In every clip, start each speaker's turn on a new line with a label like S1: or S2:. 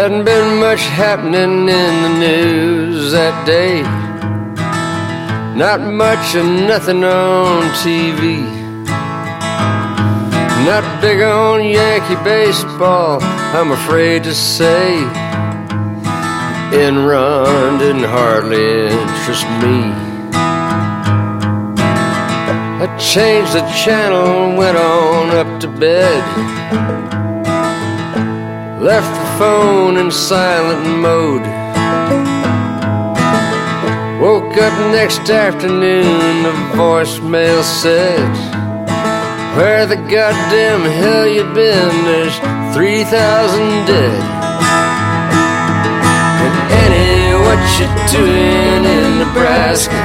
S1: Hadn't been much happening in the news that day. Not much or nothing on TV. Not big on Yankee baseball, I'm afraid to say. Enron didn't hardly interest me. I changed the channel and went on up to bed. Left the phone in silent mode. Woke up next afternoon, the voicemail said, "Where the goddamn hell you been? There's 3,000 dead." And Annie, what you doing in Nebraska?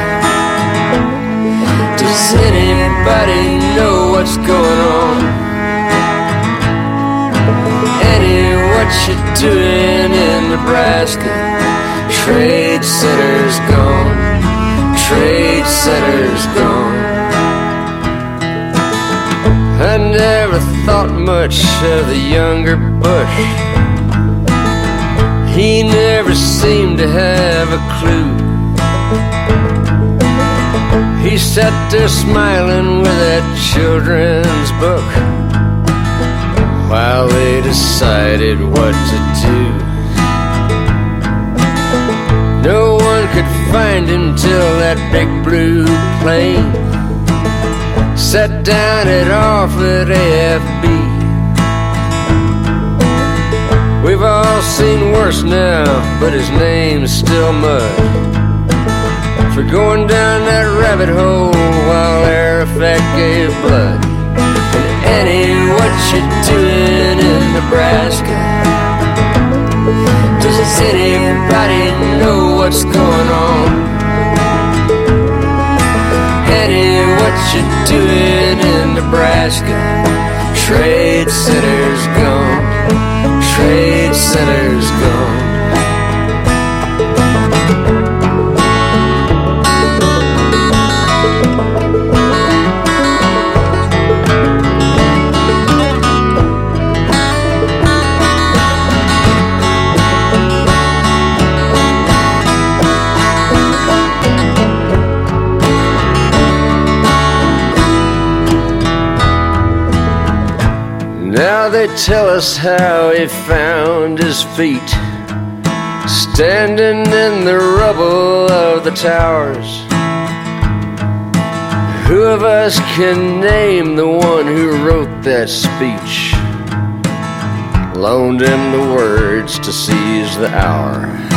S1: Does anybody know what's going on? Annie, what you doing in Nebraska? Trade center's gone. Trade center's gone. I never thought much of the younger Bush. He never seemed to have a clue. He sat there smiling with that children's book while they decided what to do. No one could find him till that big blue plane sat down at Offutt AFB. We've all seen worse now, but his name's still mud for going down that rabbit hole while Arafat gave blood. And Annie, what you doing in Nebraska? Does anybody know what's going on? Annie, what you doing in Nebraska? Trade center's gone. Trade center's gone. Now they tell us how he found his feet, standing in the rubble of the towers. Who of us can name the one who wrote that speech, loaned him the words to seize the hour?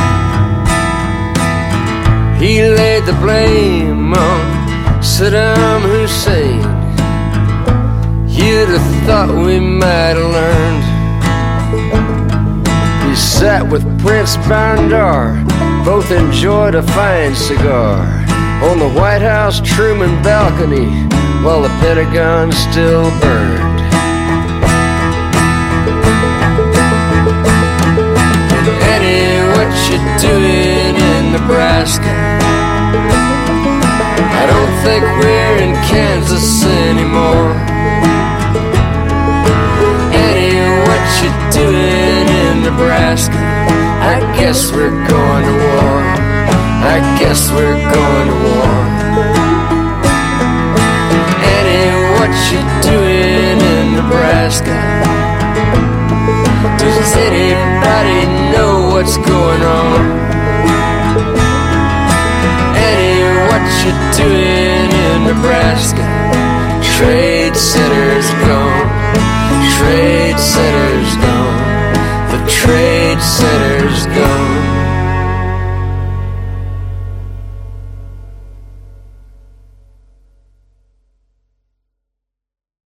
S1: He laid the blame on Saddam Hussein. You'd have thought we might have learned. He sat with Prince Bandar, both enjoyed a fine cigar on the White House Truman balcony while the Pentagon still burned. Annie, what you doing in Nebraska? I don't think we're in Kansas anymore. What you doing in Nebraska? I guess we're going to war. I guess we're going to war. Annie, what you doing in Nebraska? Does anybody know what's going on? Annie, what you doing